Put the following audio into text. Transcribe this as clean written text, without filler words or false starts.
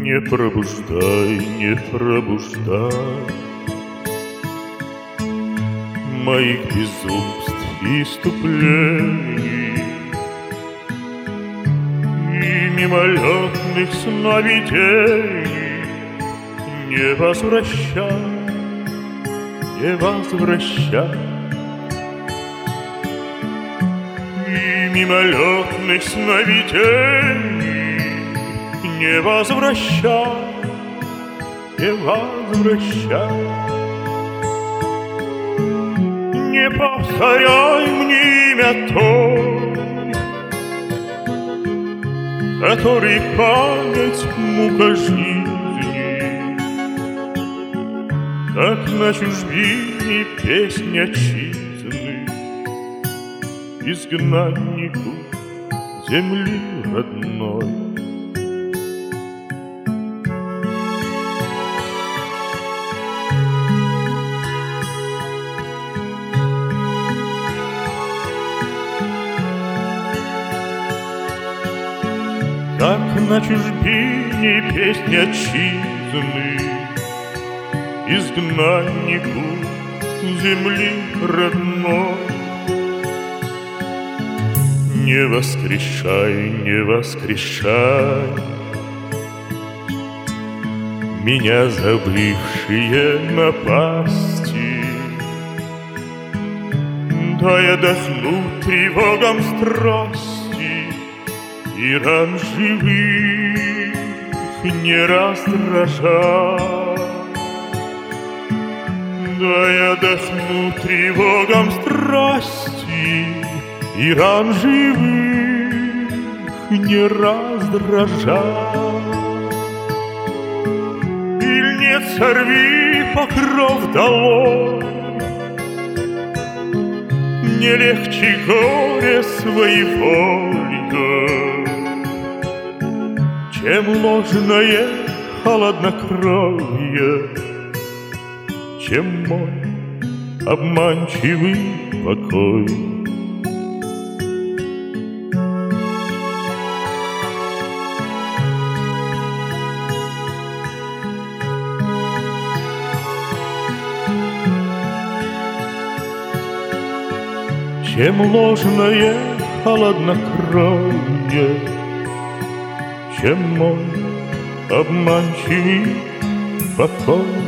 Не пробуждай, не пробуждай моих безумств и иступлений и мимолетных сновидений. Не возвращай, не возвращай, и мимолетных сновидений. Не возвращай, не возвращай. Не повторяй мне имя той, который память мука жизни. Так на чужбине песнь отчизны изгнаннику земли родной. Так на чужбине песни отчизны изгнаннику земли родной. Не воскрешай, не воскрешай меня забывшие напасти. Дай отдохнуть тревогам страсти и ран живых не раздражай. Дай отдохнуть тревогам страсти и ран живых не раздражай. Иль не сорви покров долой, не легче горе своевольно, чем ложное холоднокровие, чем мой обманчивый покой. Чем ложное холоднокровие, чем мой обманчивый покой.